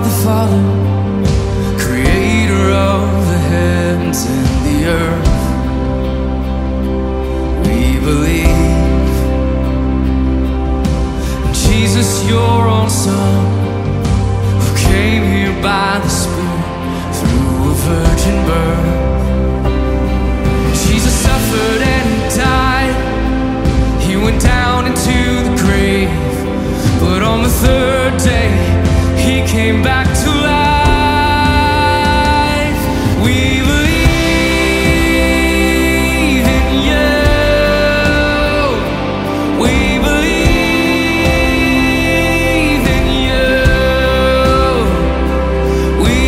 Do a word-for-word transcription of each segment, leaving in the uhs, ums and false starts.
the Father, creator of the heavens and the earth. We believe in Jesus, your own Son, who came here by the Spirit through a virgin birth. Jesus suffered and he died. He went down into the grave, but on the third day he came back to life. We believe in you. We believe in you. We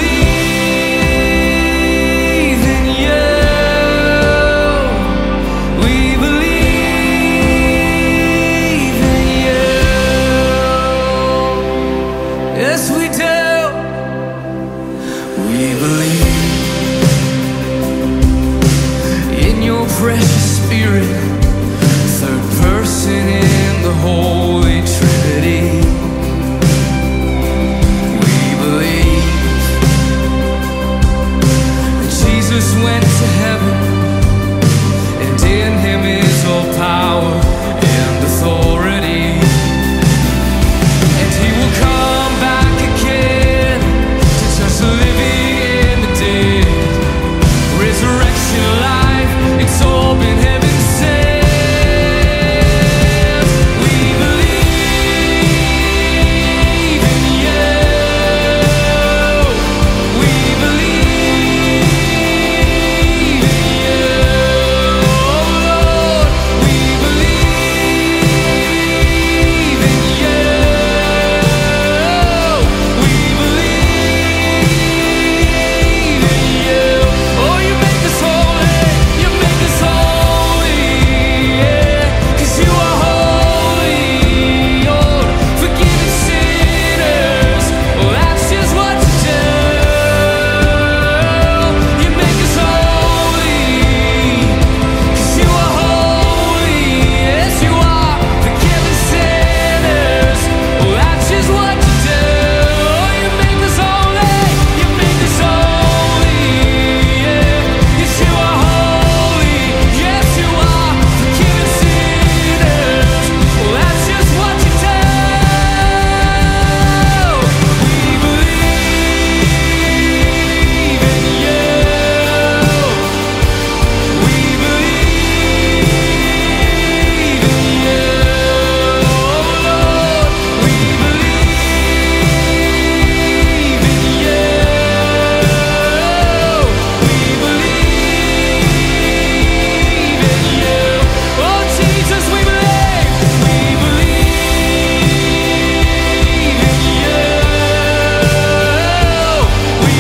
believe in you. We believe in you. Yes, we do. We believe in your precious Spirit, third person in the Holy Trinity. We believe that Jesus went to heaven, and in him is all power and authority. And he will come back again to judge the living and the dead. Resurrection, life, it's all been heaven sent. We believe in you. We believe in you. Oh Lord, we believe in you. We believe in you. Oh, you make us holy. You make us holy. Yeah, 'cause you are holy. Lord, forgiving sinners. Well, that's just what you do. You make us holy. 'Cause you are holy. Yes, you are forgiving sinners. Well, that's just what you do. You make us holy. You make us holy. Yeah, 'cause you are holy. Yes, you are forgiving sinners. Well, that's just what you do. We believe in you. We believe in you. Oh Lord, we believe in you. We believe in you. Oh Jesus, we believe. We believe in you. We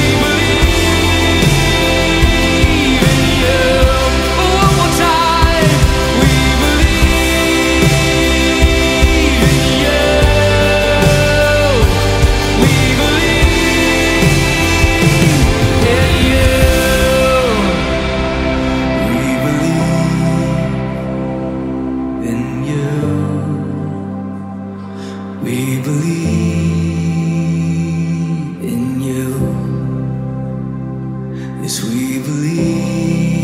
believe in you. One more time. We believe in you. We believe in you. We believe in you. We believe in you. Yes, we believe.